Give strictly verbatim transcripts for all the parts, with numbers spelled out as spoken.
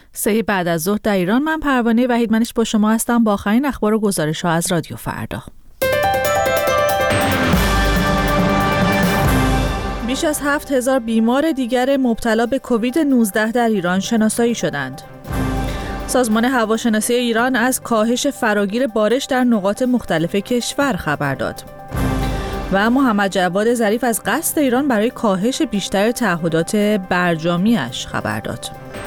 سه بعد از ظهر در ایران. من پروانه وحیدمنش با شما هستم با آخرین اخبار و گزارش‌ها از رادیو فردا. بیش از هفت هزار بیمار دیگر مبتلا به کووید نوزده در ایران شناسایی شدند. سازمان هواشناسی ایران از کاهش فراگیر بارش در نقاط مختلف کشور خبر داد. و محمد جواد ظریف از قصد ایران برای کاهش بیشتر تعهدات برجامیش خبر داد.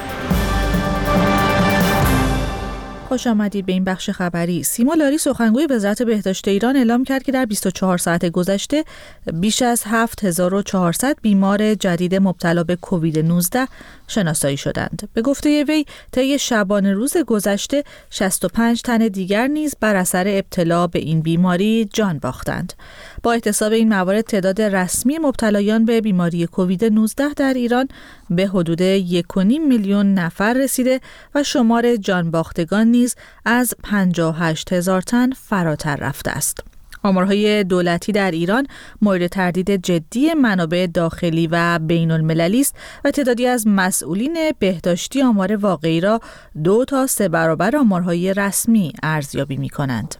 خوش آمدید به این بخش خبری. سیما لاری سخنگوی وزارت بهداشت ایران اعلام کرد که در بیست و چهار ساعت گذشته بیش از هفت هزار و چهارصد بیمار جدید مبتلا به کووید نوزده شناسایی شدند. به گفته وی طی شبانه روز گذشته شصت و پنج تن دیگر نیز بر اثر ابتلا به این بیماری جان باختند. با احتساب این موارد تعداد رسمی مبتلایان به بیماری کووید نوزده در ایران به حدود یک و نیم میلیون نفر رسیده و شمار جان باختگان نیز از پنجاه و هشت هزار تن فراتر رفته است. آمارهای دولتی در ایران مورد تردید جدی منابع داخلی و بین المللی است و تعدادی از مسئولین بهداشتی آمار واقعی را دو تا سه برابر آمارهای رسمی ارزیابی می کنند.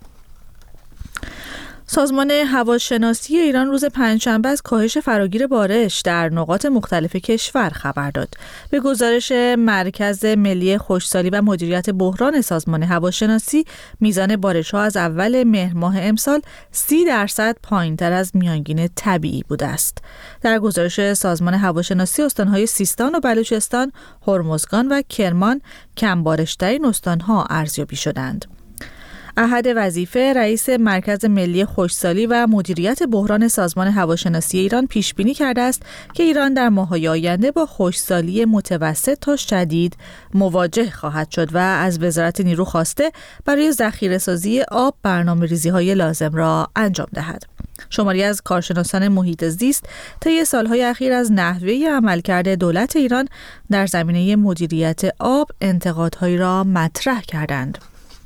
سازمان هواشناسی ایران روز پنجشنبه از کاهش فراگیر بارش در نقاط مختلف کشور خبر داد. به گزارش مرکز ملی خشکسالی و مدیریت بحران سازمان هواشناسی، میزان بارش‌ها از اول مهر ماه امسال سی درصد پایین‌تر از میانگین طبیعی بوده است. در گزارش سازمان هواشناسی، استان‌های سیستان و بلوچستان، هرمزگان و کرمان کم بارش‌ترین استان‌ها ارزیابی شدند. احد وظیفه، رئیس مرکز ملی خشکسالی و مدیریت بحران سازمان هواشناسی ایران پیش بینی کرده است که ایران در ماه‌های آینده با خشکسالی متوسط تا شدید مواجه خواهد شد و از وزارت نیرو خواسته برای ذخیره‌سازی آب برنامه‌ریزی‌های لازم را انجام دهد. شماری از کارشناسان محیط زیست طی سالهای اخیر از نحوه عملکرد دولت ایران در زمینه مدیریت آب انتقادهایی را مطرح کردند.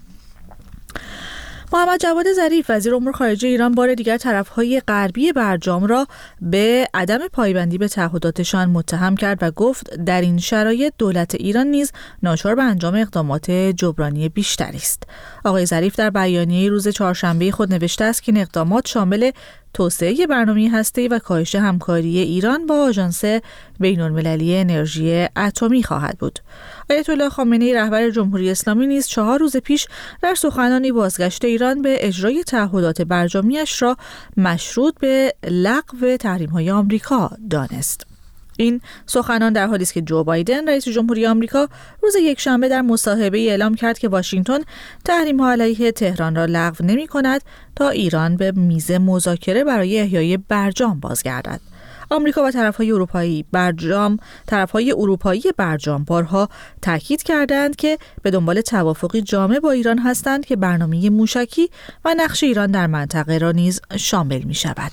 محمد جواد ظریف وزیر امور خارجه ایران بار دیگر طرف‌های غربی برجام را به عدم پایبندی به تعهداتشان متهم کرد و گفت در این شرایط دولت ایران نیز ناچار به انجام اقدامات جبرانی بیشتری است. آقای ظریف در بیانیه روز چهارشنبه خود نوشته است که این اقدامات شامل توسعه برنامه هسته‌ای و کاهش همکاری ایران با آژانس بین‌المللی انرژی اتمی خواهد بود. آیت الله خامنه‌ای رهبر جمهوری اسلامی نیز چهار روز پیش در سخنرانی بازگشت ایران به اجرای تعهدات برجامیش را مشروط به لغو تحریم‌های آمریکا دانست. این سخنان در حالی است که جو بایدن رئیس جمهوری آمریکا روز یکشنبه در مصاحبه اعلام کرد که واشنگتن تحریم‌ها علیه تهران را لغو نمی‌کند تا ایران به میز مذاکره برای احیای برجام بازگردد. آمریکا و طرف‌های اروپایی برجام طرف‌های اروپایی برجام بارها تاکید کردند که به دنبال توافقی جامع با ایران هستند که برنامه موشکی و نقش ایران در منطقه را نیز شامل می‌شود.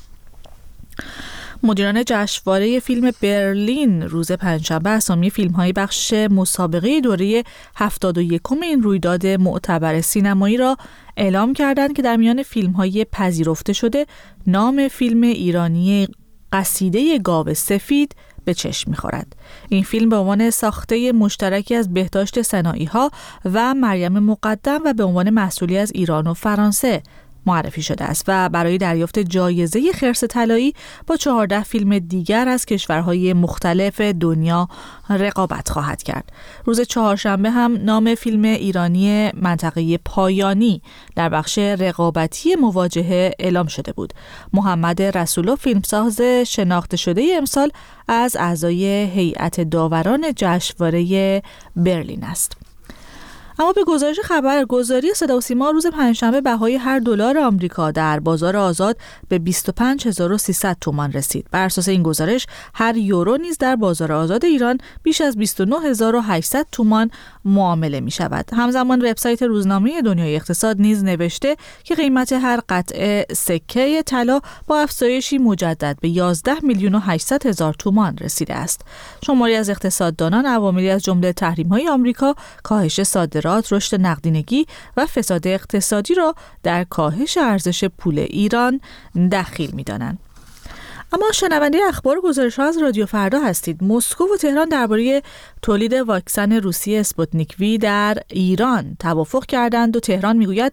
مدیران جشنواره فیلم برلین روز پنجشنبه اسامی فیلم‌های بخش مسابقه دوره هفتاد و یکم این رویداد معتبر سینمایی را اعلام کردند که در میان فیلم‌های پذیرفته شده نام فیلم ایرانی قصیده گاو سفید به چشم می‌خورد. این فیلم به عنوان ساخته مشترکی از بهداشت سنایی‌ها و مریم مقدم و به عنوان محصولی از ایران و فرانسه معرفی شده است و برای دریافت جایزه خرس طلایی با چهارده فیلم دیگر از کشورهای مختلف دنیا رقابت خواهد کرد. روز چهارشنبه هم نام فیلم ایرانی منطقه پایانی در بخش رقابتی مواجهه اعلام شده بود. محمد رسولو فیلمساز شناخته شده امسال از اعضای هیئت داوران جشنواره برلین است. اما به گزارش خبرگزاری صدا و سیما روز پنجشنبه بهای هر دلار آمریکا در بازار آزاد به بیست و پنج هزار و سیصد تومان رسید. بر اساس این گزارش هر یورو نیز در بازار آزاد ایران بیش از بیست و نه هزار و هشتصد تومان معامله می شود. همزمان وبسایت روزنامه دنیای اقتصاد نیز نوشته که قیمت هر قطعه سکه طلا با افزایشی مجدد به یازده میلیون و هشتصد هزار تومان رسیده است. شماری از اقتصاددانان عواملی از جمله تحریم‌های آمریکا، کاهش صادرات، رشد نقدینگی و فساد اقتصادی را در کاهش ارزش پول ایران دخیل می‌دانند. اما شنونده اخبار گزارش‌ها از رادیو فردا هستید. مسکو و تهران درباره تولید واکسن روسی اسپوتنیک وی در ایران توافق کردند و تهران میگوید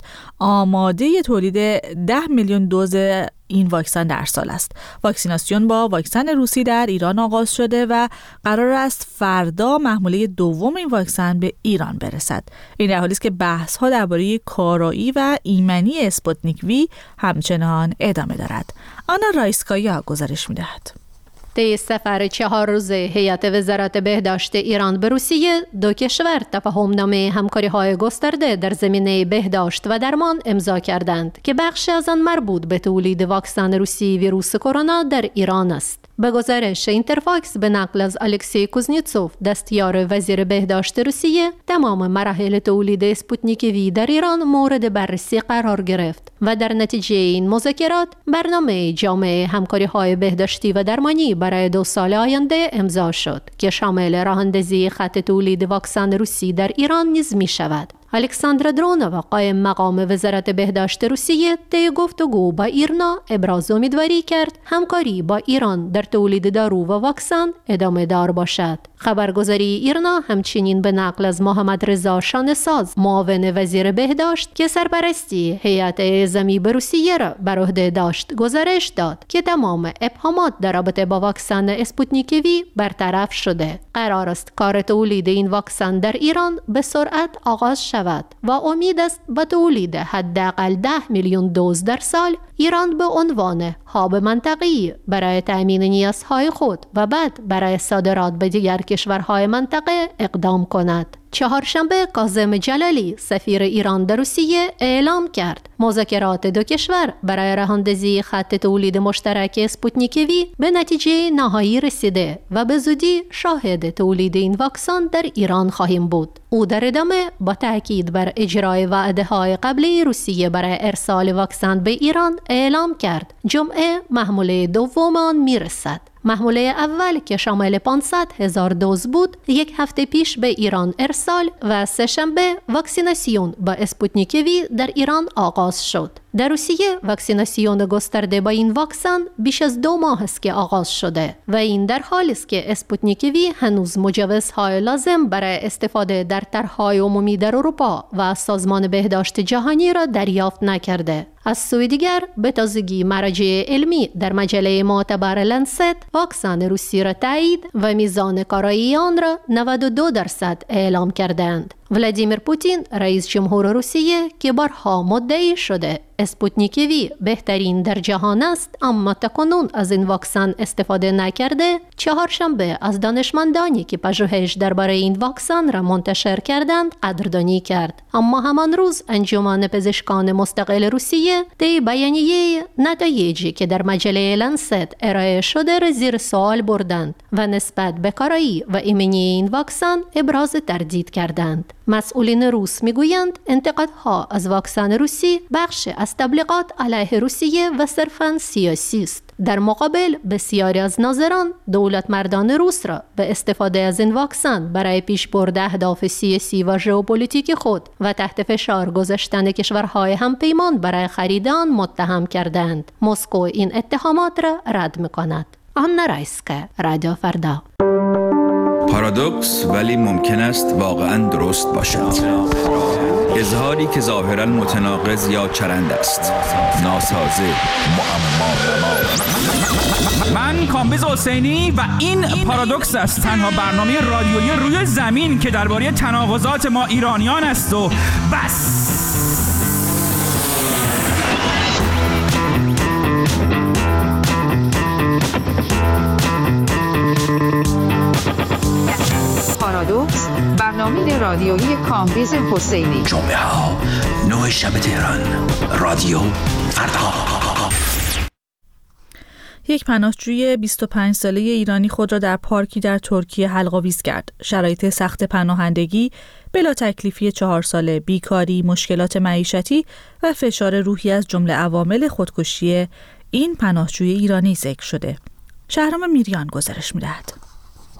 آماده تولید ده میلیون دوز این واکسن در سال است. واکسیناسیون با واکسن روسی در ایران آغاز شده و قرار است فردا محموله دوم این واکسن به ایران برسد. این در حالی است که بحث‌ها درباره کارایی و ایمنی اسپوتنیک وی همچنان ادامه دارد. آنا رایسکایا گزارش می‌دهد. طی سفر چهار روزه هیئت وزارت بهداشت ایران به روسیه، دو کشور تفاهم‌نامه همکاری‌های گسترده در زمینه بهداشت و درمان امضا کردند که بخشی از آن مربوط به تولید واکسن روسی ویروس کرونا در ایران است. به گزارش اینترفاکس به نقل از الکسی کوزنیتسوف، دستیار وزیر بهداشت روسیه، تمام مراحل تولید اسپوتنیک وی در ایران مورد بررسی قرار گرفت و در نتیجه این مذاکرات برنامه جامع همکاری‌های بهداشتی و درمانی برای دو سال آینده امضا شد که شامل راه‌اندازی خط تولید واکسن روسی در ایران نیز می شود. الکساندر درونووا، قائم مقام وزارت بهداشت روسیه، طی گفتگو با ایرنا ابراز امیدواری کرد همکاری با ایران در تولید دارو و واکسن ادامه دار باشد. خبرگزاری ایرنا همچنین به نقل از محمد رضا شانه‌ساز، معاون وزیر بهداشت که سرپرستی هیئت اعزامی به روسیه را بر عهده داشت، گزارش داد که تمام ابهامات در رابطه با واکسن اسپوتنیک وی برطرف شده. قرار است کار تولید این واکسن در ایران به سرعت آغاز شود و امید است با تولید حداقل ده میلیون دوز در سال ایران به عنوان هاب منطقه‌ای برای تأمین نیازهای خود و بعد برای صادرات به دیگر کشورهای منطقه اقدام کند. چهارشنبه کاظم جلالی، سفیر ایران در روسیه، اعلام کرد مذاکرات دو کشور برای راه‌اندازی خط تولید مشترک اسپوتنیک وی به نتیجه نهایی رسیده و به زودی شاهد تولید این واکسن در ایران خواهیم بود. او در ادامه با تاکید بر اجرای وعده‌های قبلی روسیه برای ارسال واکسن به ایران اعلام کرد جمعه محموله دوم آن میرسد. محموله اول که شامل پانصد هزار دوز بود یک هفته پیش به ایران ارسال و سه‌شنبه واکسیناسیون با اسپوتنیک وی در ایران آغاز شد. در روسیه واکسیناسیون گسترده با این واکسن بیش از دو ماه است که آغاز شده و این در حالی است که اسپوتنیک وی هنوز مجوزهای لازم برای استفاده در طرح‌های عمومی در اروپا و سازمان بهداشت جهانی را دریافت نکرده. از سوی دیگر به تازگی مراجع علمی در مجله معتبر لنست واکسن روسی را تایید و میزان کارایی آن را نود و دو درصد اعلام کردند. ولادیمیر پوتین، رئیس جمهور روسیه، که بارها مدعی شده اسپوتنیک وی بهترین در جهان است اما تاکنون از این واکسن استفاده نکرده، چهارشنبه از دانشمندانی که پژوهش درباره این واکسن را منتشر کردند قدردانی کرد. اما همان روز انجمن پزشکان مستقل روسیه طی بیانیه نتایجی که در مجله لنست ارائه شده را زیر سوال بردند و نسبت به کارایی و ایمنی این واکسن ابراز تردید کردند. مسئولین روس میگویند انتقادها از واکسن روسی بخش از تبلیغات علیه روسیه و صرفاً سیاسی است. در مقابل بسیاری از ناظران دولت مردان روس را به استفاده از این واکسن برای پیشبرد اهداف سیاسی و ژئوپلیتیک خود و تحت فشار گذاشتن کشورهای همپیمان برای خرید آن متهم کردند. مسکو این اتهامات را رد می‌کند. آنا رایسکا، رادیو فردا. پارادوکس ولی ممکن است واقعاً درست باشد. اظهاری که ظاهراً متناقض یا چرند است. ناسازه، معما. من کامبیز حسینی و این پارادوکس است، تنها برنامه رادیویی روی زمین که درباره تناقضات ما ایرانیان است و بس. پارادوکس، برنامه رادیویی کامبیز حسینی. جمعه ها نه شب تهران، رادیو فردا. یک پناهجوی بیست و پنج ساله ایرانی خود را در پارکی در ترکیه حلق‌آویز کرد. شرایط سخت پناهندگی، بلا تکلیفی چهار ساله، بیکاری، مشکلات معیشتی و فشار روحی از جمله عوامل خودکشی این پناهجوی ایرانی ذکر شده. شهرام میریان گزارش می‌دهد.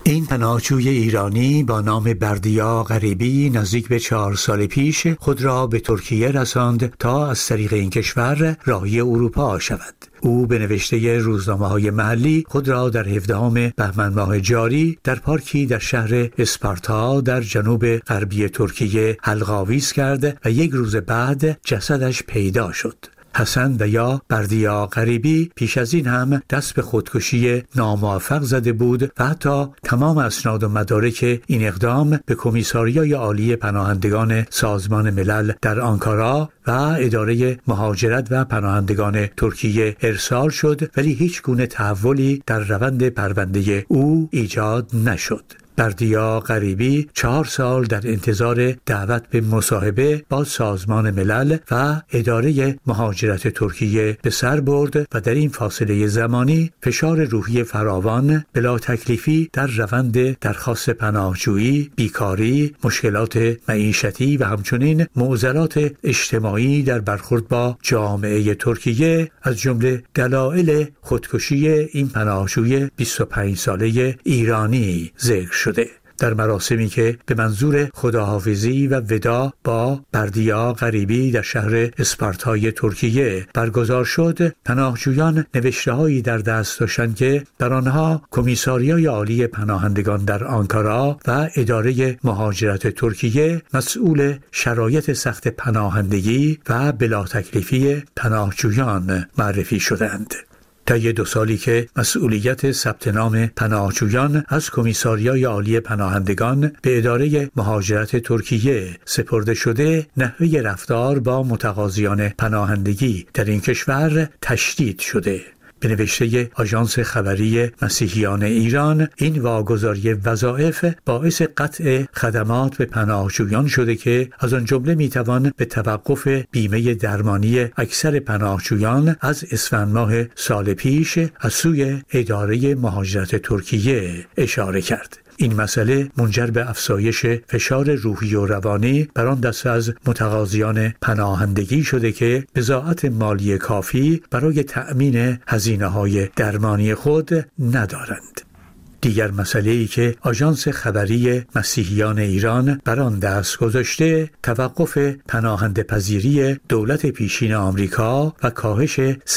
این پناهجوی ایرانی با نام بردیا غریبی نزدیک به چهار سال پیش خود را به ترکیه رساند تا از طریق این کشور راهی اروپا شود. او به نوشته روزنامه‌های محلی خود را در هفدهم بهمن ماه جاری در پارکی در شهر اسپارتا در جنوب غربی ترکیه حلق‌آویز کرد و یک روز بعد جسدش پیدا شد. حسن و یا بردیا غریبی پیش از این هم دست به خودکشی ناموفق زده بود و حتی تمام اسناد و مدارک این اقدام به کمیساریای عالی پناهندگان سازمان ملل در آنکارا و اداره مهاجرت و پناهندگان ترکیه ارسال شد، ولی هیچ گونه تحولی در روند پرونده او ایجاد نشد. بردیا غریبی چهار سال در انتظار دعوت به مصاحبه با سازمان ملل و اداره مهاجرت ترکیه به سر برد و در این فاصله زمانی فشار روحی فراوان، بلا تکلیفی در روند درخواست پناهجویی، بیکاری، مشکلات معیشتی و همچنین معضلات اجتماعی در برخورد با جامعه ترکیه از جمله دلایل خودکشی این پناهجوی بیست و پنج ساله ایرانی ذکر شده. در مراسمی که به منظور خداحافظی و ودا با بردیا غریبی در شهر اسپارتای ترکیه برگزار شد، پناهجویان نوشته‌هایی در دست داشتند که در آنها کمیساریای عالی پناهندگان در آنکارا و اداره مهاجرت ترکیه مسئول شرایط سخت پناهندگی و بلا تکلیفی پناهجویان معرفی شدند. طی دو سالی که مسئولیت ثبت نام پناهجویان از کمیساریای عالی پناهندگان به اداره مهاجرت ترکیه سپرده شده، نحوه رفتار با متقاضیان پناهندگی در این کشور تشدید شده. به نوشته آژانس خبری مسیحیان ایران، این واگذاری وظایف باعث قطع خدمات به پناهجویان شده که از آن جمله میتوان به توقف بیمه درمانی اکثر پناهجویان از اسفند ماه سال پیش از سوی اداره مهاجرت ترکیه اشاره کرد. این مسئله منجر به افزایش فشار روحی و روانی بر آن دسته از متقاضیان پناهندگی شده که بضاعت مالی کافی برای تأمین هزینه‌های درمانی خود ندارند. دیگر مسئله‌ای که آژانس خبری مسیحیان ایران بر آن دست گذاشته، توقف پناهنده پذیری دولت پیشین آمریکا و کاهش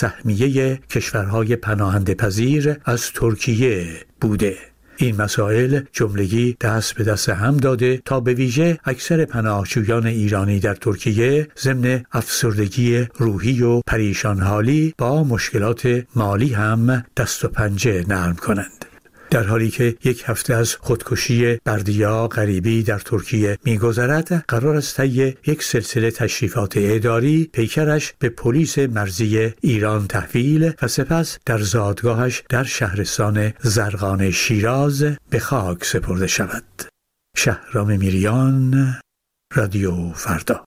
سهمیه کشورهای پناهنده پذیر از ترکیه بوده. این مسائل جملگی دست به دست هم داده تا به ویژه اکثر پناهجویان ایرانی در ترکیه ضمن افسردگی روحی و پریشان حالی با مشکلات مالی هم دست و پنجه نرم کنند. در حالی که یک هفته از خودکشی بردیا غریبی در ترکیه می‌گذرد، قرار است طی یک سلسله تشریفات اداری پیکرش به پلیس مرزی ایران تحویل و سپس در زادگاهش در شهرستان زرقان شیراز به خاک سپرده شود. شهرام میریان، رادیو فردا.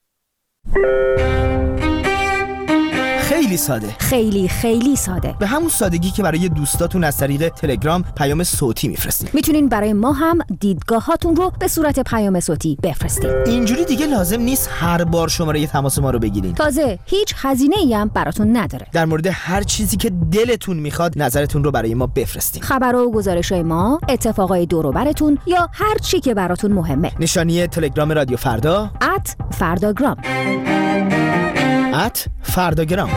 خیلی ساده، خیلی خیلی ساده، به همون سادگی که برای دوستاتون از طریق تلگرام پیام صوتی میفرستین. میتونین برای ما هم دیدگاه هاتون رو به صورت پیام صوتی بفرستین. اینجوری دیگه لازم نیست هر بار شماره تماس ما رو بگیرین. تازه هیچ هزینه‌ای هم براتون نداره. در مورد هر چیزی که دلتون میخواد نظرتون رو برای ما بفرستین. خبر و گزارش‌های ما، اتفاقای دور و براتون یا هر چی که براتون مهمه. نشانی تلگرام رادیو فردا ات فرداگرام ات فرداگرام.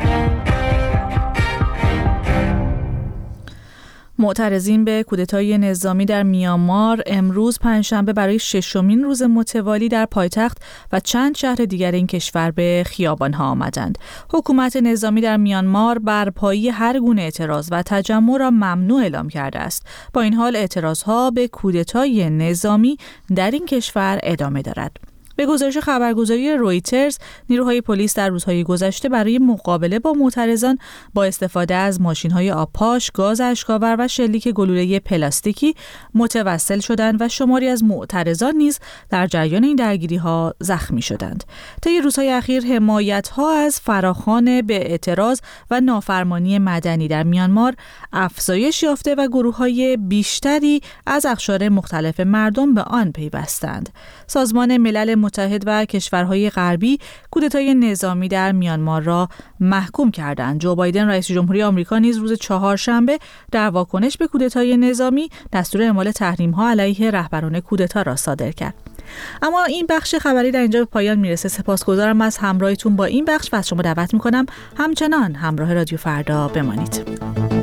معترضین به کودتای نظامی در میانمار امروز پنجشنبه برای ششمین روز متوالی در پایتخت و چند شهر دیگر این کشور به خیابان‌ها آمدند. حکومت نظامی در میانمار برپایی هر گونه اعتراض و تجمع را ممنوع اعلام کرده است. با این حال اعتراضها به کودتای نظامی در این کشور ادامه دارد. به گزارش خبرگزاری رویترز، نیروهای پلیس در روزهای گذشته برای مقابله با معترضان با استفاده از ماشین‌های آبپاش، گاز اشک‌آور و شلیک گلوله پلاستیکی متوسل شدند و شماری از معترضان نیز در جریان این درگیری‌ها زخمی شدند. طی روزهای اخیر حمایت‌ها از فراخوان به اعتراض و نافرمانی مدنی در میانمار افزایش یافته و گروه‌های بیشتری از اقشار مختلف مردم به آن پیوستند. سازمان ملل متحد و کشورهای غربی کودتای نظامی در میانمار را محکوم کردند. جو بایدن رئیس جمهوری آمریکا نیز روز چهارشنبه در واکنش به کودتای نظامی دستور اعمال تحریم‌ها علیه رهبران کودتا را صادر کرد. اما این بخش خبری در اینجا به پایان میرسه. سپاسگزارم از همراهیتون با این بخش و از شما دعوت میکنم همچنان همراه رادیو فردا بمانید.